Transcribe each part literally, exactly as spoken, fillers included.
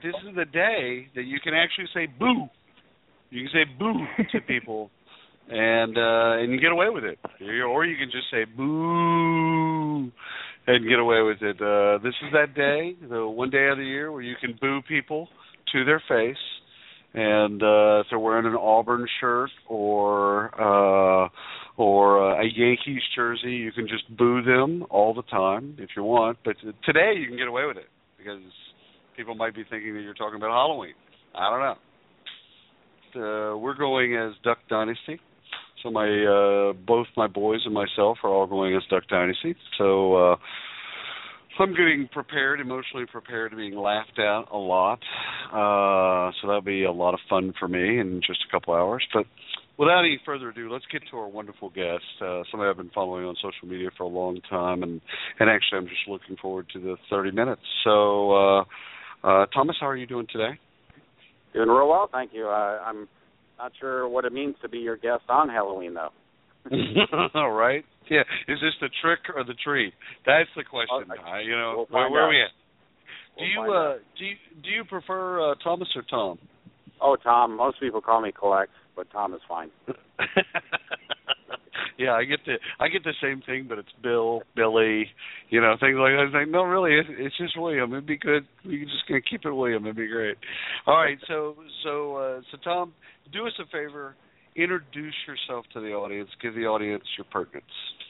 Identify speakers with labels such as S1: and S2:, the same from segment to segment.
S1: this is the day that you can actually say boo. You can say boo to people, and uh, and you get away with it. Or you can just say boo and get away with it. Uh, this is that day, the one day of the year where you can boo people to their face. And uh, if they're wearing an Auburn shirt or uh, or uh, a Yankees jersey, you can just boo them all the time if you want. But today you can get away with it because people might be thinking that you're talking about Halloween. I don't know. Uh, we're going as Duck Dynasty. So my uh, both my boys and myself are all going as Duck Dynasty. So uh, I'm getting prepared, emotionally prepared to being laughed at a lot. Uh, so that'll be a lot of fun for me in just a couple hours. But without any further ado, let's get to our wonderful guest, uh, somebody I've been following on social media for a long time. And, and actually, I'm just looking forward to the thirty minutes. So, uh, uh, Thomas, how are you doing today?
S2: Doing real well, thank you. Uh, I'm not sure what it means to be your guest on Halloween, though.
S1: All right. Yeah. Is this the trick or the treat? That's the question.
S2: Oh,
S1: uh, you know,
S2: we'll
S1: where, where are we at?
S2: We'll
S1: do you uh, do you do you prefer uh, Thomas or Tom?
S2: Oh, Tom. Most people call me Collect, but Tom is fine.
S1: Yeah, I get the I get the same thing, but it's Bill, Billy, you know, things like that. I was like, no, really, it's, it's just William. It'd be good. We're just gonna keep it William. It'd be great. All right, so so uh, so Tom, do us a favor. Introduce yourself to the audience. Give the audience your pertinence.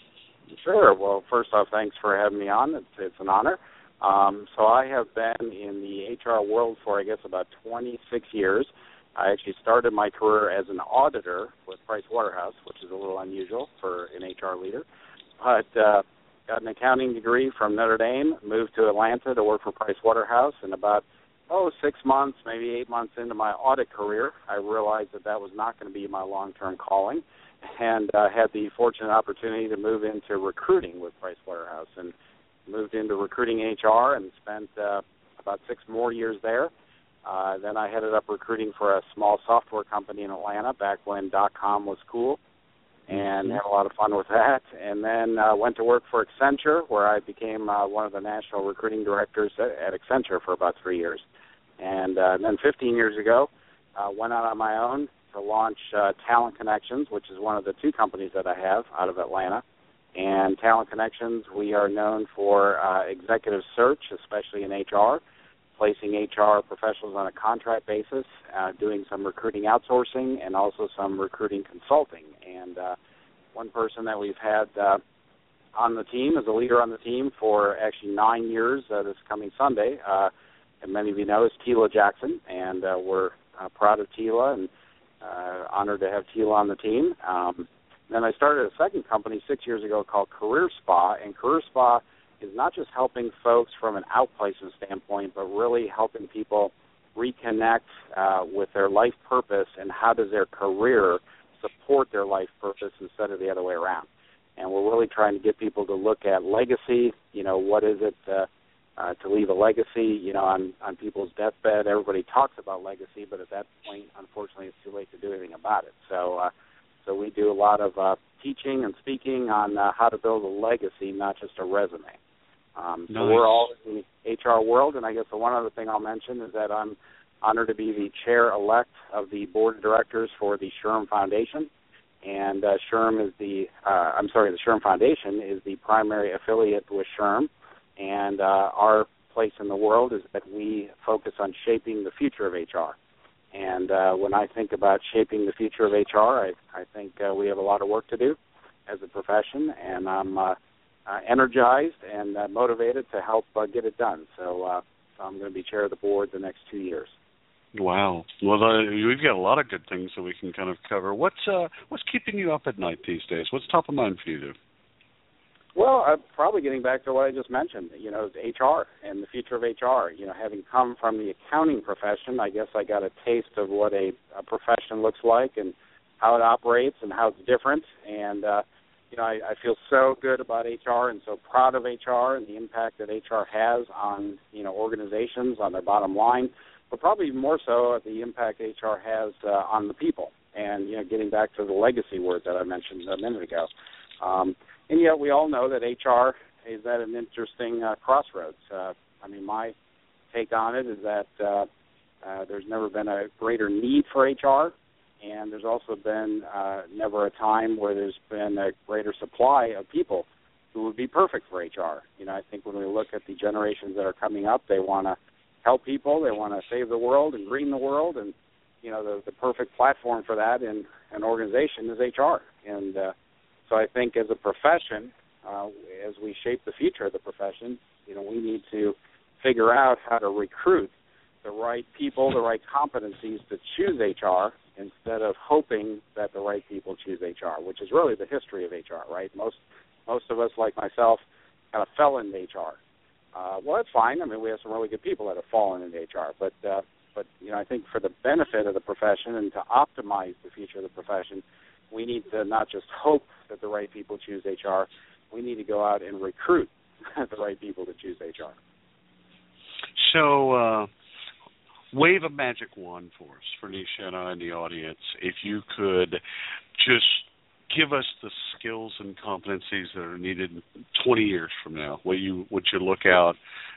S2: Sure. Well, first off, thanks for having me on. It's, it's an honor. Um, so I have been in the H R world for, I guess, about twenty-six years. I actually started my career as an auditor with Price Waterhouse, which is a little unusual for an H R leader. But uh, got an accounting degree from Notre Dame, moved to Atlanta to work for Price Waterhouse, and about oh, six months, maybe eight months into my audit career, I realized that that was not going to be my long-term calling, and uh, had the fortunate opportunity to move into recruiting with Price Waterhouse, and moved into recruiting H R and spent uh, about six more years there. Uh, then I headed up recruiting for a small software company in Atlanta back when dot-com was cool, and had a lot of fun with that. And then uh, went to work for Accenture, where I became uh, one of the national recruiting directors at, at Accenture for about three years. And uh, then fifteen years ago, uh, went out on my own to launch uh, Talent Connections, which is one of the two companies that I have out of Atlanta. And Talent Connections, we are known for uh, executive search, especially in H R, placing H R professionals on a contract basis, uh, doing some recruiting outsourcing, and also some recruiting consulting. And uh, one person that we've had uh, on the team, as a leader on the team for actually nine years uh, this coming Sunday, uh, and many of you know, is Tila Jackson, and uh, we're uh, proud of Tila and uh, honored to have Tila on the team. Um, then I started a second company six years ago called Career Spa, and Career Spa is not just helping folks from an outplacement standpoint, but really helping people reconnect uh, with their life purpose and how does their career support their life purpose instead of the other way around. And we're really trying to get people to look at legacy, you know, what is it uh, uh, to leave a legacy, you know, on, on people's deathbed. Everybody talks about legacy, but at that point, unfortunately, it's too late to do anything about it. So uh, so we do a lot of uh, teaching and speaking on uh, how to build a legacy, not just a resume. Um, so
S1: nice.
S2: We're all in the H R world, and I guess the one other thing I'll mention is that I'm honored to be the chair-elect of the board of directors for the SHRM Foundation. And uh, SHRM is the, uh, I'm sorry, the SHRM Foundation is the primary affiliate with SHRM. And uh, our place in the world is that we focus on shaping the future of H R. And uh, when I think about shaping the future of H R, I, I think uh, we have a lot of work to do as a profession, and I'm uh, uh, energized and uh, motivated to help uh, get it done. So, uh, so I'm going to be chair of the board the next two years.
S1: Wow. Well, uh, we've got a lot of good things that we can kind of cover. What's uh, what's keeping you up at night these days? What's top of mind for you?
S2: Well, I'm probably getting back to what I just mentioned, you know, H R and the future of H R. You know, having come from the accounting profession, I guess I got a taste of what a, a profession looks like and how it operates and how it's different. And, uh, you know, I, I feel so good about H R and so proud of H R and the impact that H R has on, you know, organizations, on their bottom line, but probably more so the impact H R has uh, on the people. And, you know, getting back to the legacy word that I mentioned a minute ago. Um, And yet we all know that H R is at an interesting uh, crossroads. Uh, I mean, my take on it is that, uh, Uh, there's never been a greater need for H R, and there's also been uh, never a time where there's been a greater supply of people who would be perfect for H R. You know, I think when we look at the generations that are coming up, they want to help people, they want to save the world and green the world, and you know, the, the perfect platform for that in an organization is H R. And uh, so I think as a profession, uh, as we shape the future of the profession, you know, we need to figure out how to recruit the right people, the right competencies to choose H R instead of hoping that the right people choose H R, which is really the history of H R, right? Most most of us, like myself, kind of fell into H R. Uh, well, that's fine. I mean, we have some really good people that have fallen into H R, but uh, but you know, I think for the benefit of the profession and to optimize the future of the profession, we need to not just hope that the right people choose H R. We need to go out and recruit the right people to choose H R.
S1: So, uh, wave a magic wand for us, for Nisha and I in the audience. If you could just give us the skills and competencies that are needed twenty years from now. What you would you look out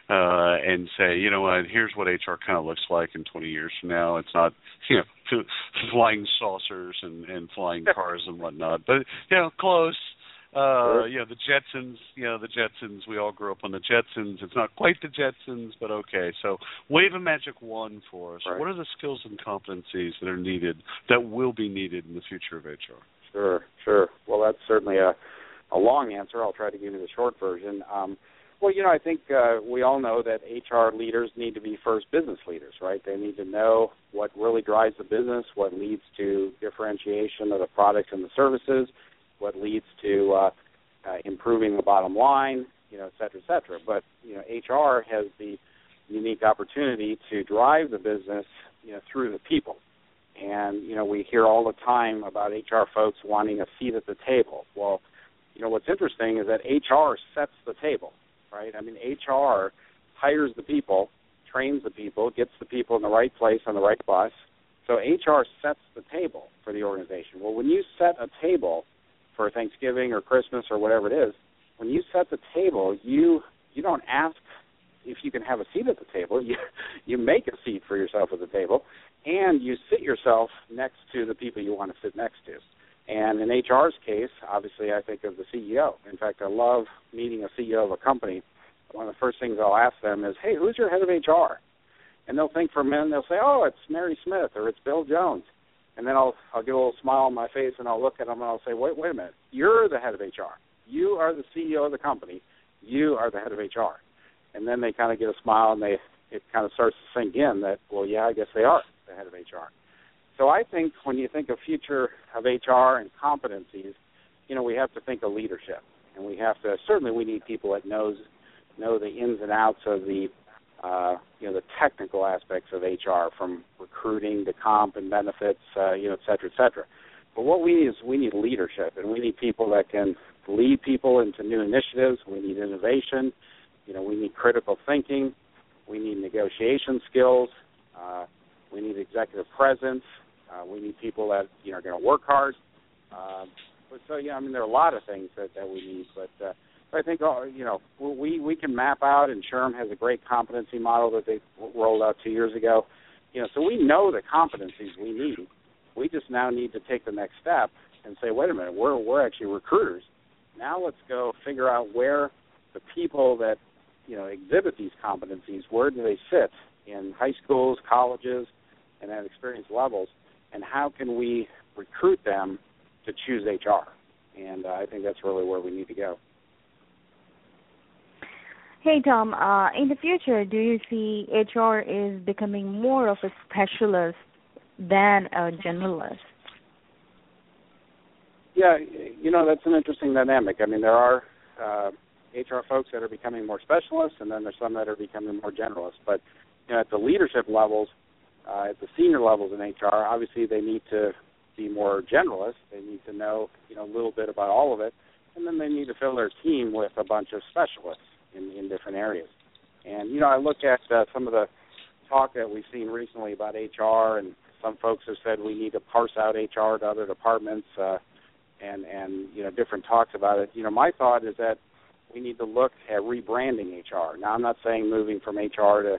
S1: uh, and say, you know what, here's what H R kind of looks like in twenty years from now. It's not, you know, flying saucers and, and flying cars and whatnot, but, you know, close. Uh, you know, the Jetsons, you know, the Jetsons, we all grew up on the Jetsons. It's not quite the Jetsons, but okay. So wave a magic wand for us.
S2: Right.
S1: What are the skills and competencies that are needed, that will be needed in the future of H R?
S2: Sure, sure. Well, that's certainly a, a long answer. I'll try to give you the short version. Um, well, you know, I think uh, we all know that H R leaders need to be first business leaders, right? They need to know what really drives the business, what leads to differentiation of the products and the services, what leads to uh, uh, improving the bottom line, you know, et cetera, et cetera. But, you know, H R has the unique opportunity to drive the business, you know, through the people. And, you know, we hear all the time about H R folks wanting a seat at the table. Well, you know, what's interesting is that H R sets the table, right? I mean, H R hires the people, trains the people, gets the people in the right place on the right bus. So H R sets the table for the organization. Well, when you set a table for Thanksgiving or Christmas or whatever it is, when you set the table, you you don't ask if you can have a seat at the table. You you make a seat for yourself at the table, and you sit yourself next to the people you want to sit next to. And in H R's case, obviously, I think of the C E O. In fact, I love meeting a C E O of a company. One of the first things I'll ask them is, hey, who's your head of H R? And they'll think for a minute, and they'll say, oh, it's Mary Smith or it's Bill Jones. And then I'll I'll get a little smile on my face, and I'll look at them, and I'll say, wait, wait a minute. You're the head of H R. You are the C E O of the company. You are the head of H R. And then they kind of get a smile, and they it kind of starts to sink in that, well, yeah, I guess they are the head of H R. So I think when you think of future of H R and competencies, you know, we have to think of leadership. And we have to, certainly we need people that knows know the ins and outs of the, uh, you know, the technical aspects of H R, from recruiting to comp and benefits, uh, you know, et cetera, et cetera. But what we need is we need leadership, and we need people that can lead people into new initiatives. We need innovation. You know, we need critical thinking. We need negotiation skills. Uh, we need executive presence. Uh, we need people that, you know, are going to work hard. Uh, but so, yeah, I mean, there are a lot of things that, that we need. But uh, I think, uh, you know, we, we can map out, and SHRM has a great competency model that they rolled out two years ago. You know, so we know the competencies we need. We just now need to take the next step and say, wait a minute, we're, we're actually recruiters. Now let's go figure out where the people that, you know, exhibit these competencies, where do they sit in high schools, colleges, and at experience levels, and how can we recruit them to choose H R? And uh, I think that's really where we need to go.
S3: Hey, Tom, uh, in the future, do you see H R is becoming more of a specialist than a generalist?
S2: Yeah, you know, that's an interesting dynamic. I mean, there are uh, H R folks that are becoming more specialists, and then there's some that are becoming more generalists. But, you know, at the leadership levels, uh, at the senior levels in H R, obviously they need to be more generalists. They need to know, you know, a little bit about all of it, and then they need to fill their team with a bunch of specialists in, in different areas. And, you know, I look at uh, some of the talk that we've seen recently about H R, and some folks have said we need to parse out H R to other departments, uh, and, and, you know, different talks about it. You know, my thought is that we need to look at rebranding H R. Now, I'm not saying moving from H R to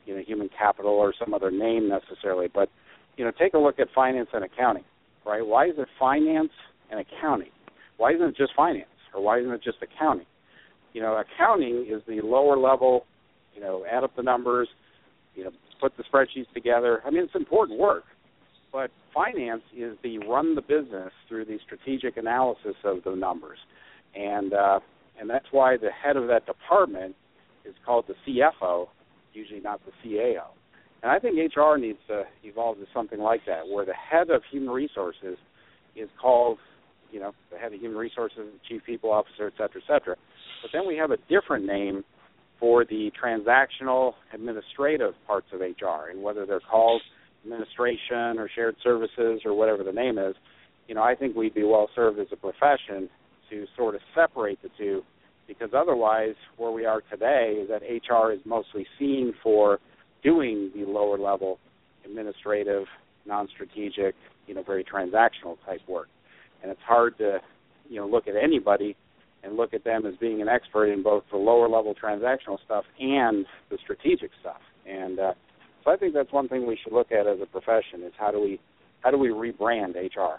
S2: you know, human capital or some other name necessarily. But, you know, take a look at finance and accounting, right? Why is it finance and accounting? Why isn't it just finance, or why isn't it just accounting? You know, accounting is the lower level, you know, add up the numbers, you know, put the spreadsheets together. I mean, it's important work. But finance is the run the business through the strategic analysis of the numbers. And uh, and that's why the head of that department is called the C F O, usually not the C A O. And I think H R needs to evolve to something like that, where the head of human resources is called, you know, the head of human resources, chief people officer, et cetera, et cetera. But then we have a different name for the transactional administrative parts of H R, and whether they're called administration or shared services or whatever the name is, you know, I think we'd be well served as a profession to sort of separate the two, because otherwise where we are today is that H R is mostly seen for doing the lower level administrative, non-strategic, you know, very transactional type work. And it's hard to, you know, look at anybody and look at them as being an expert in both the lower level transactional stuff and the strategic stuff. And uh, so I think that's one thing we should look at as a profession, is how do we how do we rebrand H R?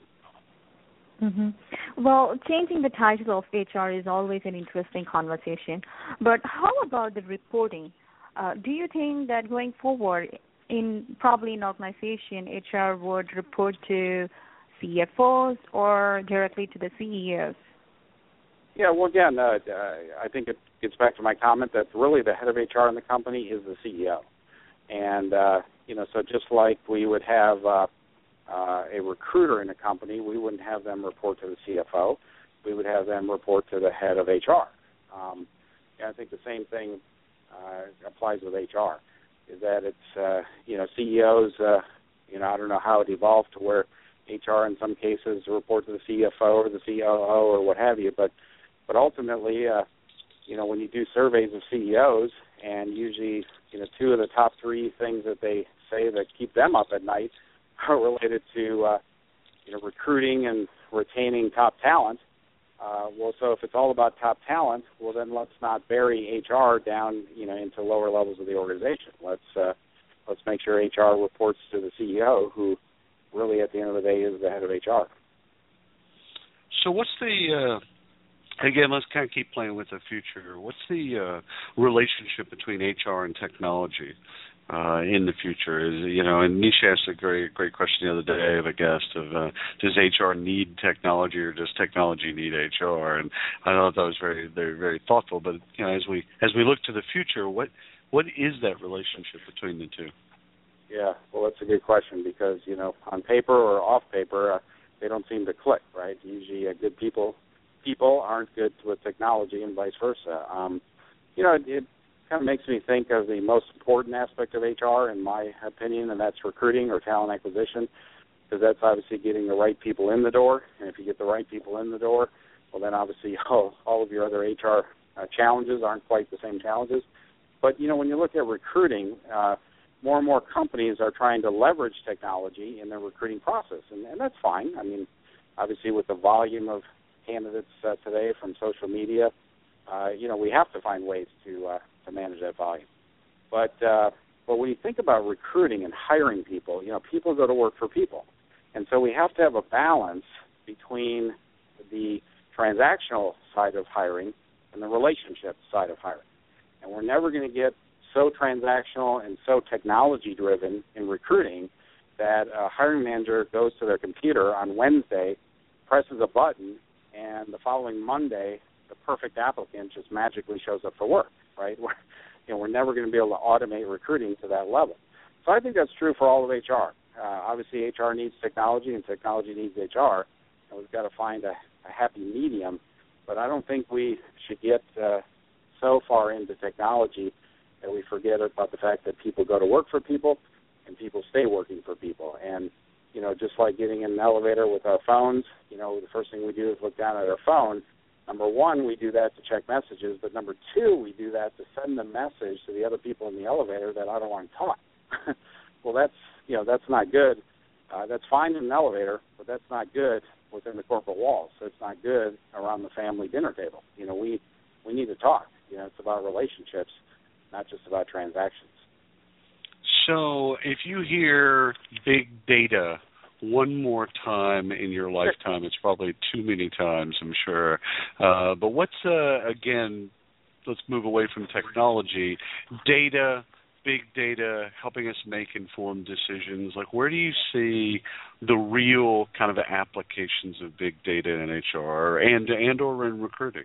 S3: Mm-hmm. Well, changing the title of H R is always an interesting conversation. But how about the reporting? Uh, do you think that going forward, in probably an organization, H R would report to C F Os or directly to the C E Os?
S2: Yeah, well, again, uh, I think it gets back to my comment that really the head of H R in the company is the C E O. And, uh, you know, so just like we would have uh, uh, a recruiter in a company, we wouldn't have them report to the C F O. We would have them report to the head of H R. Um, and I think the same thing uh, applies with H R, is that it's, uh, you know, C E Os, uh, you know, I don't know how it evolved to where H R in some cases report to the C F O or the C O O or what have you, but But ultimately, uh, you know, when you do surveys of C E Os, and usually, you know, two of the top three things that they say that keep them up at night are related to, uh, you know, recruiting and retaining top talent. Uh, well, so if it's all about top talent, well, then let's not bury H R down, you know, into lower levels of the organization. Let's uh, let's make sure H R reports to the C E O, who really, at the end of the day, is the head of H R.
S1: So what's the uh Again, let's kind of keep playing with the future. What's the uh, relationship between H R and technology uh, in the future? Is, you know, and Nish asked a great, great question the other day of a guest of, uh, does H R need technology, or does technology need H R? And I thought that was very, very, very thoughtful. But you know, as we as we look to the future, what what is that relationship between the two?
S2: Yeah, well, that's a good question, because you know, on paper or off paper, uh, they don't seem to click, right? Usually, uh, good people. people aren't good with technology, and vice versa. Um, you know, it, it kind of makes me think of the most important aspect of H R, in my opinion, and that's recruiting or talent acquisition, because that's obviously getting the right people in the door. And if you get the right people in the door, well, then obviously all, all of your other H R uh, challenges aren't quite the same challenges. But, you know, when you look at recruiting, uh, more and more companies are trying to leverage technology in their recruiting process, and, and that's fine. I mean, obviously with the volume of candidates uh, today from social media, uh, you know, we have to find ways to uh, to manage that volume. But uh, but when you think about recruiting and hiring people, you know, people go to work for people, and so we have to have a balance between the transactional side of hiring and the relationship side of hiring. And we're never going to get so transactional and so technology driven in recruiting that a hiring manager goes to their computer on Wednesday, presses a button, and the following Monday, the perfect applicant just magically shows up for work, right? We're, you know, we're never going to be able to automate recruiting to that level. So I think that's true for all of H R. Uh, obviously, H R needs technology, and technology needs H R, and we've got to find a, a happy medium. But I don't think we should get uh, so far into technology that we forget about the fact that people go to work for people, and people stay working for people. And you know, just like getting in an elevator with our phones, you know, the first thing we do is look down at our phone. Number one, we do that to check messages, but number two, we do that to send the message to the other people in the elevator that I don't want to talk. Well, that's, you know, that's not good. Uh, that's fine in an elevator, but that's not good within the corporate walls. So it's not good around the family dinner table. You know, we, we need to talk. You know, it's about relationships, not just about transactions.
S1: So if you hear big data one more time in your lifetime, it's probably too many times, I'm sure. Uh, but what's, uh, again, let's move away from technology, data, big data, helping us make informed decisions. Like, where do you see the real kind of applications of big data in H R and, and or in recruiting?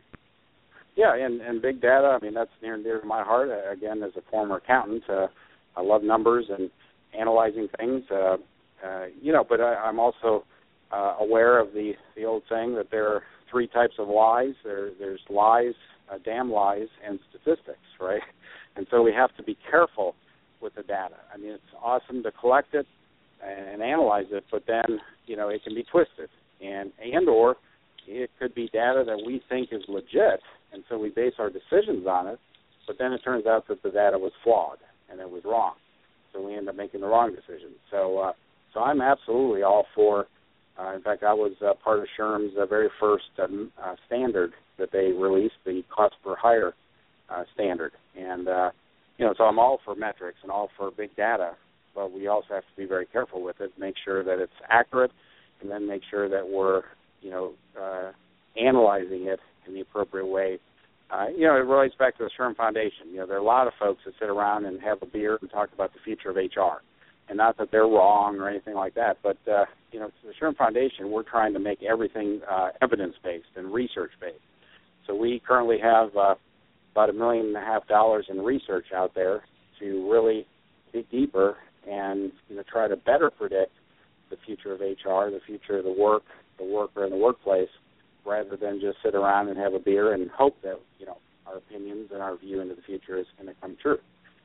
S2: Yeah, and, and big data, I mean, that's near and dear to my heart. Again, as a former accountant, uh, I love numbers and analyzing things. Uh, uh, you know, but I, I'm also uh, aware of the, the old saying that there are three types of lies. There, there's lies, uh, damn lies, and statistics, right? And so we have to be careful with the data. I mean, it's awesome to collect it and analyze it, but then, you know, it can be twisted. And, and or it could be data that we think is legit, and so we base our decisions on it, but then it turns out that the data was flawed and it was wrong. So we end up making the wrong decision. So uh, so I'm absolutely all for, uh, in fact, I was uh, part of SHRM's uh, very first um, uh, standard that they released, the cost per hire uh, standard. And, uh, you know, so I'm all for metrics and all for big data, but we also have to be very careful with it, make sure that it's accurate, and then make sure that we're, you know, uh, analyzing it in the appropriate way. Uh, you know, it relates back to the SHRM Foundation. You know, there are a lot of folks that sit around and have a beer and talk about the future of H R. And not that they're wrong or anything like that, but, uh, you know, the SHRM Foundation, we're trying to make everything uh, evidence-based and research-based. So we currently have uh, about a million and a half dollars in research out there to really dig deeper and, you know, try to better predict the future of H R, the future of the work, the worker in the workplace, rather than just sit around and have a beer and hope that, you know, our opinions and our view into the future is going to come true.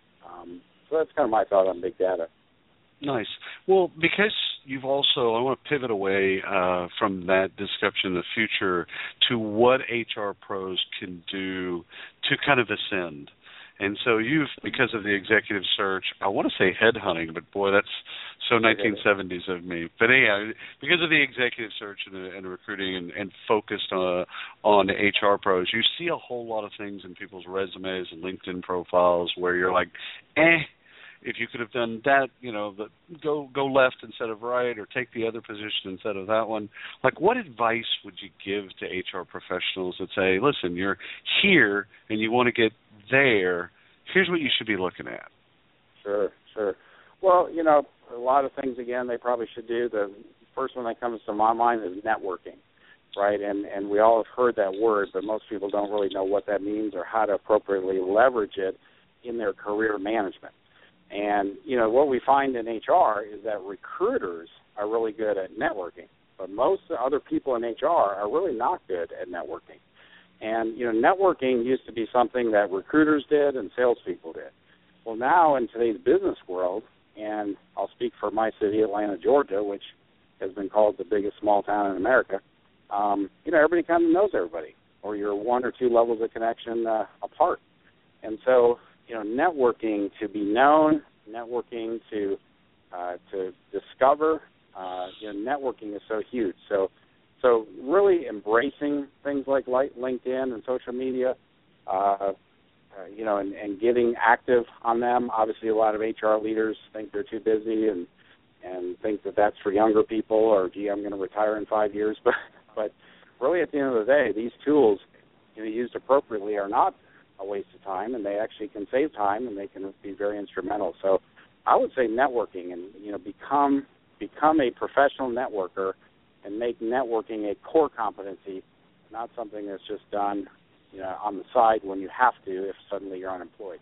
S2: Um, so that's kind of my thought on big data.
S1: Nice. Well, because you've also, I want to pivot away uh, from that discussion of the future to what H R pros can do to kind of ascend. And so you've, because of the executive search, I want to say headhunting, but boy, that's so nineteen seventies of me. But yeah, because of the executive search and, the, and recruiting and, and focused on, on H R pros, you see a whole lot of things in people's resumes and LinkedIn profiles where you're like, eh, if you could have done that, you know, the, go go left instead of right, or take the other position instead of that one. Like, what advice would you give to H R professionals that say, listen, you're here and you want to get there, here's what you should be looking at?
S2: Sure, sure. Well, you know, a lot of things, again, they probably should do. The first one that comes to my mind is networking, right? And and we all have heard that word, but most people don't really know what that means or how to appropriately leverage it in their career management. And, you know, what we find in H R is that recruiters are really good at networking, but most other people in H R are really not good at networking. And, you know, networking used to be something that recruiters did and salespeople did. Well, now in today's business world, and I'll speak for my city, Atlanta, Georgia, which has been called the biggest small town in America, um, you know, everybody kind of knows everybody, or you're one or two levels of connection uh, apart. And so, you know, networking to be known, networking to uh, to discover, uh, you know, networking is so huge. So, so really embracing things like LinkedIn and social media, uh, uh, you know, and, and getting active on them. Obviously, a lot of H R leaders think they're too busy and and think that that's for younger people, or gee, I'm going to retire in five years. But but really, at the end of the day, these tools, you know, used appropriately, are not a waste of time, and they actually can save time, and they can be very instrumental. So I would say networking, and, you know, become become a professional networker and make networking a core competency, not something that's just done, you know, on the side when you have to if suddenly you're unemployed.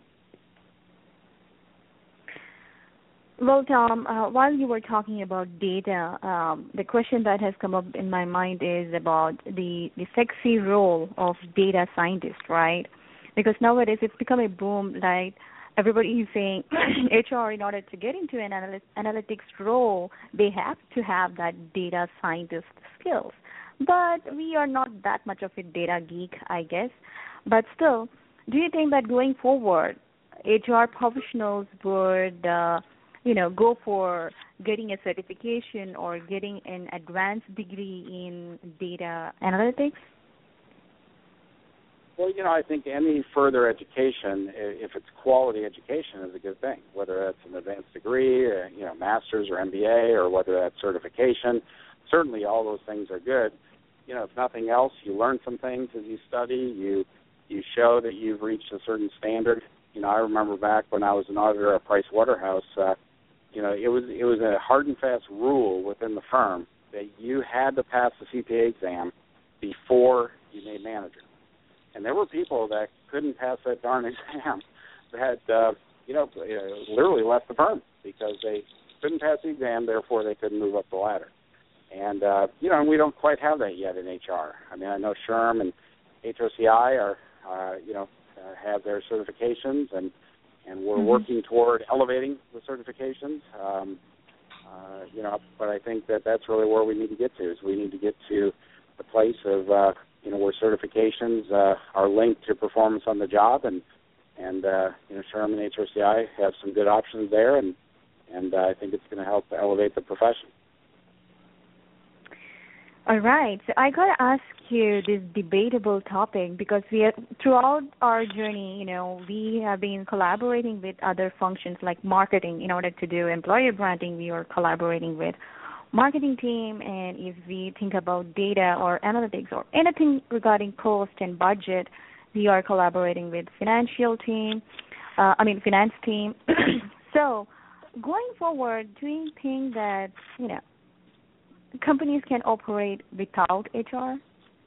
S3: Well, Tom, uh, while you were talking about data, um, the question that has come up in my mind is about the, the sexy role of data scientist, right? Because nowadays it's become a boom, like everybody is saying H R, in order to get into an analy- analytics role, they have to have that data scientist skills. But we are not that much of a data geek, I guess. But still, do you think that going forward, H R professionals would, uh, you know, go for getting a certification or getting an advanced degree in data analytics?
S2: Well, you know, I think any further education, if it's quality education, is a good thing. Whether that's an advanced degree, or, you know, master's or M B A, or whether that's certification, certainly all those things are good. You know, if nothing else, you learn some things as you study. You you show that you've reached a certain standard. You know, I remember back when I was an auditor at Price Waterhouse. Uh, you know, it was it was a hard and fast rule within the firm that you had to pass the C P A exam before you made manager. And there were people that couldn't pass that darn exam that, uh, you know, literally left the firm because they couldn't pass the exam, therefore they couldn't move up the ladder. And, uh, you know, and we don't quite have that yet in H R. I mean, I know SHRM and H O C I are, uh, you know, uh, have their certifications, and, and we're mm-hmm. working toward elevating the certifications. Um, uh, you know, but I think that that's really where we need to get to, is we need to get to the place of, uh, you know, where certifications uh, are linked to performance on the job, and and uh, you know, SHRM and H O C I have some good options there, and and uh, I think it's going to help elevate the profession.
S3: All right, so I got to ask you this debatable topic, because we are, throughout our journey, you know, we have been collaborating with other functions like marketing in order to do employer branding. We are collaborating with marketing team, and if we think about data or analytics or anything regarding cost and budget, we are collaborating with financial team, uh, I mean finance team. So going forward, do you think that, you know, companies can operate without H R?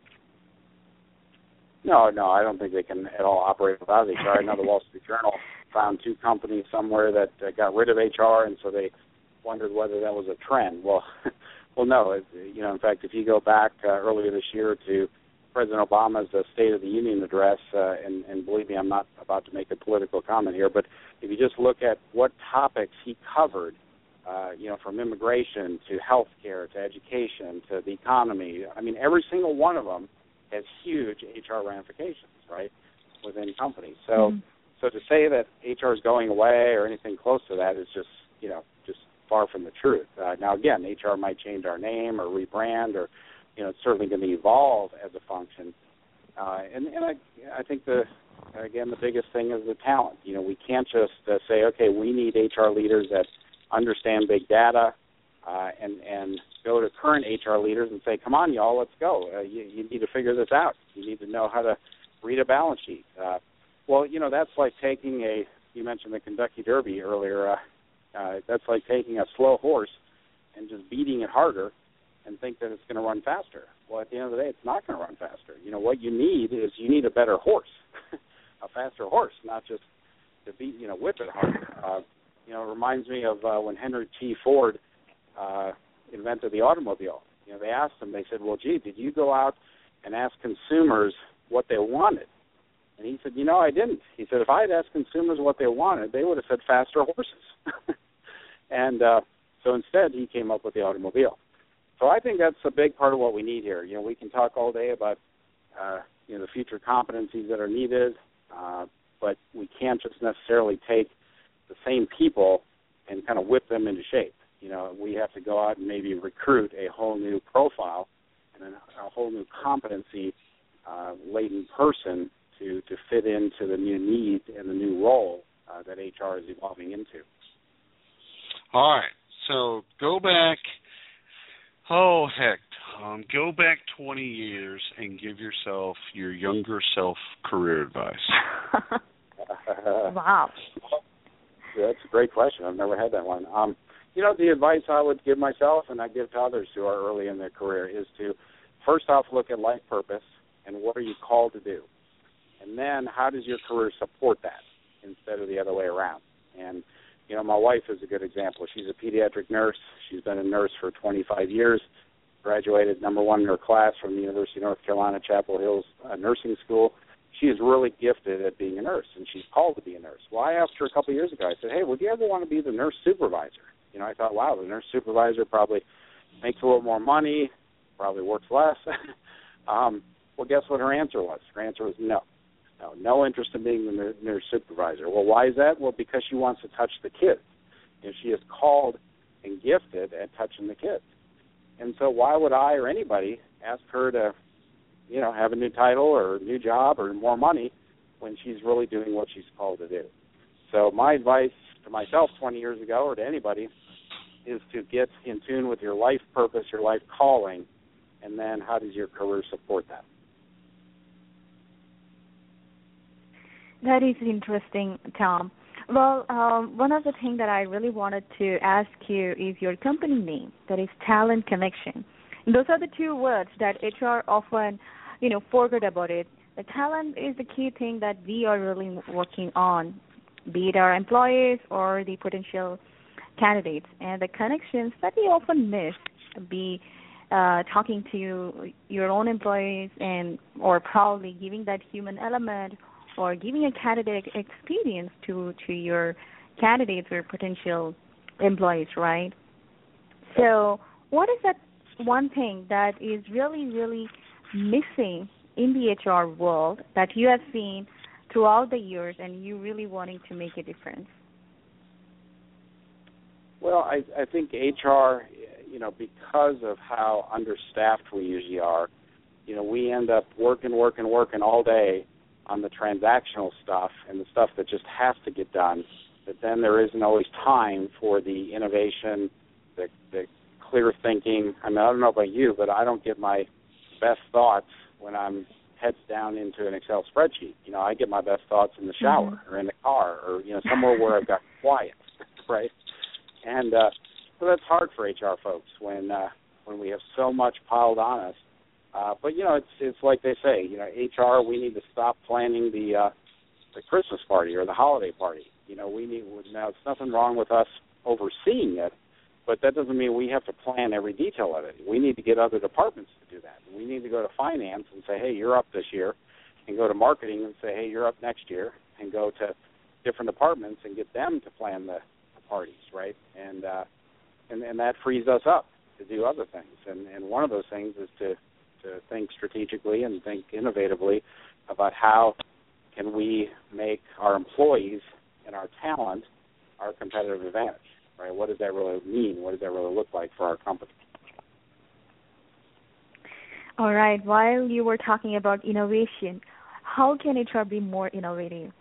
S2: No, no, I don't think they can at all operate without H R. I know the Wall Street Journal found two companies somewhere that uh, got rid of H R, and so they wondered whether that was a trend. Well, well, no. It, you know, in fact, if you go back uh, earlier this year to President Obama's uh, State of the Union address, uh, and, and believe me, I'm not about to make a political comment here, but if you just look at what topics he covered, uh, you know, from immigration to health care to education to the economy, I mean, every single one of them has huge H R ramifications, right, within companies. So, mm-hmm. so to say that H R is going away or anything close to that is just, you know, just far from the truth. Uh, now, again, H R might change our name or rebrand, or, you know, it's certainly going to evolve as a function. Uh, and and I, I think, the again, the biggest thing is the talent. You know, we can't just uh, say, okay, we need H R leaders that understand big data, uh, and, and go to current H R leaders and say, come on, y'all, let's go. Uh, you, you need to figure this out. You need to know how to read a balance sheet. Uh, well, you know, that's like taking a, you mentioned the Kentucky Derby earlier, uh, Uh, that's like taking a slow horse and just beating it harder and think that it's going to run faster. Well, at the end of the day, it's not going to run faster. You know, what you need is you need a better horse, a faster horse, not just to beat, you know, whip it harder. Uh, you know, it reminds me of uh, when Henry T. Ford uh, invented the automobile. You know, they asked him, they said, well, gee, did you go out and ask consumers what they wanted? And he said, you know, I didn't. He said, if I had asked consumers what they wanted, they would have said faster horses. and uh, so instead, he came up with the automobile. So I think that's a big part of what we need here. You know, we can talk all day about, uh, you know, the future competencies that are needed, uh, but we can't just necessarily take the same people and kind of whip them into shape. You know, we have to go out and maybe recruit a whole new profile and a, a whole new competency uh, laden person to, to fit into the new need and the new role uh, that H R is evolving into.
S1: All right. So go back, oh, heck, um, go back twenty years and give yourself, your younger self, career advice.
S3: Wow.
S2: Yeah, that's a great question. I've never had that one. Um, you know, the advice I would give myself and I give to others who are early in their career is to first off look at life purpose and what are you called to do. And then how does your career support that instead of the other way around? And, you know, my wife is a good example. She's a pediatric nurse. She's been a nurse for twenty-five years, graduated number one in her class from the University of North Carolina, Chapel Hills uh, Nursing School. She is really gifted at being a nurse, and she's called to be a nurse. Well, I asked her a couple of years ago, I said, hey, would you ever want to be the nurse supervisor? You know, I thought, wow, the nurse supervisor probably makes a little more money, probably works less. um, well, guess what her answer was? Her answer was no. No, no interest in being the nurse supervisor. Well, why is that? Well, because she wants to touch the kids. And she is called and gifted at touching the kids. And so why would I or anybody ask her to you know, have a new title or a new job or more money when she's really doing what she's called to do. So my advice to myself twenty years ago or to anybody is to get in tune with your life purpose, your life calling, and then how does your career support that?
S3: That is interesting, Tom. Well, um, one of the things that I really wanted to ask you is your company name, that is Talent Connection. And those are the two words that H R often, you know, forget about it. The talent is the key thing that we are really working on, be it our employees or the potential candidates. And the connections that we often miss, be uh, talking to your own employees and or probably giving that human element or giving a candidate experience to, to your candidates or potential employees, right? So what is that one thing that is really, really missing in the H R world that you have seen throughout the years and you really wanting to make a difference?
S2: Well, I, I think H R, you know, because of how understaffed we usually are, you know, we end up working, working, working all day on the transactional stuff and the stuff that just has to get done, but then there isn't always time for the innovation, the, the clear thinking. I mean, I don't know about you, but I don't get my best thoughts when I'm heads down into an Excel spreadsheet. You know, I get my best thoughts in the shower mm-hmm. or in the car or, you know, somewhere where I've got quiet, right? And uh, so that's hard for H R folks when uh, when we have so much piled on us. Uh, but, you know, it's it's like they say, you know, H R, we need to stop planning the uh, the Christmas party or the holiday party. You know, we need, now it's nothing wrong with us overseeing it, but that doesn't mean we have to plan every detail of it. We need to get other departments to do that. We need to go to finance and say, hey, you're up this year, and go to marketing and say, hey, you're up next year, and go to different departments and get them to plan the, the parties, right? And, uh, and and that frees us up to do other things. And, and one of those things is to to think strategically and think innovatively about how can we make our employees and our talent our competitive advantage, right? What does that really mean? What does that really look like for our company?
S3: All right. While you were talking about innovation, how can H R be more innovative?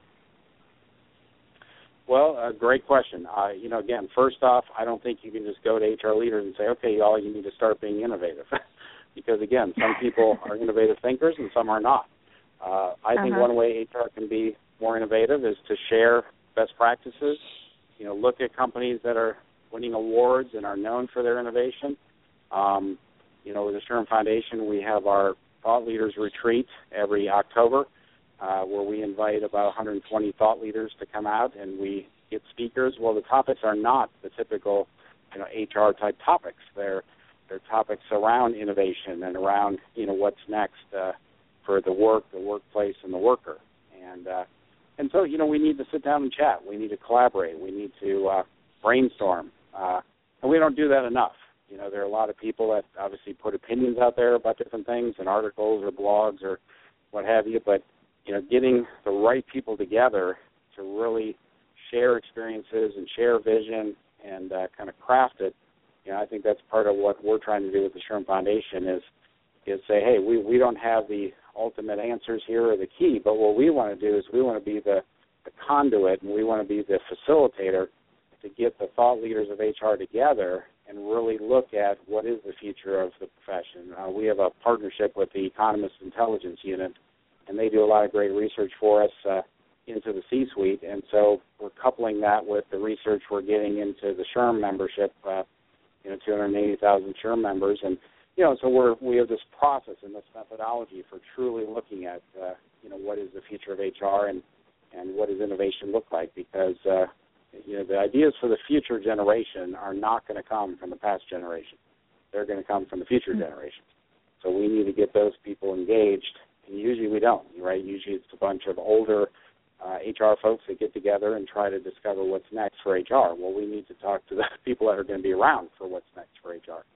S2: Well, a great question. Uh, you know, again, first off, I don't think you can just go to H R leaders and say, okay, y'all, you need to start being innovative. Because, again, some people are innovative thinkers and some are not. Uh, I think
S3: uh-huh.
S2: one way H R can be more innovative is to share best practices, you know, look at companies that are winning awards and are known for their innovation. Um, you know, with the SHRM Foundation, we have our Thought Leaders Retreat every October, uh, where we invite about one hundred twenty thought leaders to come out and we get speakers. Well, the topics are not the typical, you know, H R-type topics. They're They're topics around innovation and around, you know, what's next uh, for the work, the workplace, and the worker. And uh, and so, you know, we need to sit down and chat. We need to collaborate. We need to uh, brainstorm. Uh, and we don't do that enough. You know, there are a lot of people that obviously put opinions out there about different things in articles or blogs or what have you. But, you know, getting the right people together to really share experiences and share vision and uh, kind of craft it, you know, I think that's part of what we're trying to do with the SHRM Foundation is is say, hey, we, we don't have the ultimate answers here or the key, but what we want to do is we want to be the, the conduit and we want to be the facilitator to get the thought leaders of H R together and really look at what is the future of the profession. Uh, we have a partnership with the Economist Intelligence Unit, and they do a lot of great research for us uh, into the C-suite, and so we're coupling that with the research we're getting into the SHRM membership, uh, you know, two hundred eighty thousand SHRM members, and you know, so we're we have this process and this methodology for truly looking at, uh, you know, what is the future of H R and and what does innovation look like? Because uh, you know, the ideas for the future generation are not going to come from the past generation; they're going to come from the future mm-hmm. generation. So we need to get those people engaged, and usually we don't, right? Usually it's a bunch of older Uh, H R folks that get together and try to discover what's next for H R. Well, we need to talk to the people that are going to be around for what's next for H R.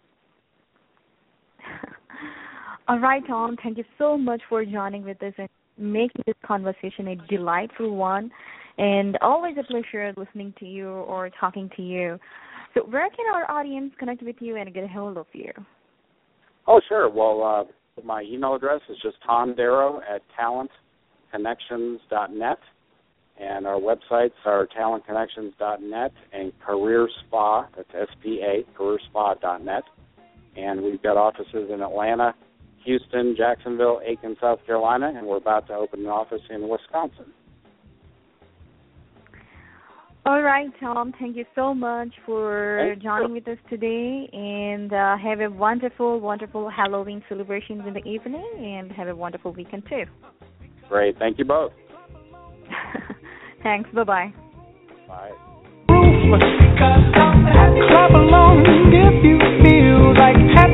S3: All right, Tom, thank you so much for joining with us and making this conversation a delightful one. And always a pleasure listening to you or talking to you. So where can our audience connect with you and get a hold of you?
S2: Oh, sure. Well, uh, My email address is just Tom Darrow at talent connections dot net, and our websites are talent connections dot net and Career Spa, that's S P A, career spa dot net. And we've got offices in Atlanta, Houston, Jacksonville, Aiken, South Carolina, and we're about to open an office in Wisconsin.
S3: All right, Tom, thank you so much for
S2: Thank
S3: joining
S2: you.
S3: with us today, and uh, have a wonderful, wonderful Halloween celebrations in the evening, and have a wonderful weekend too.
S2: Great. Thank you both.
S3: Thanks. Bye-bye.
S2: Bye.
S4: Clap along if you feel like happy.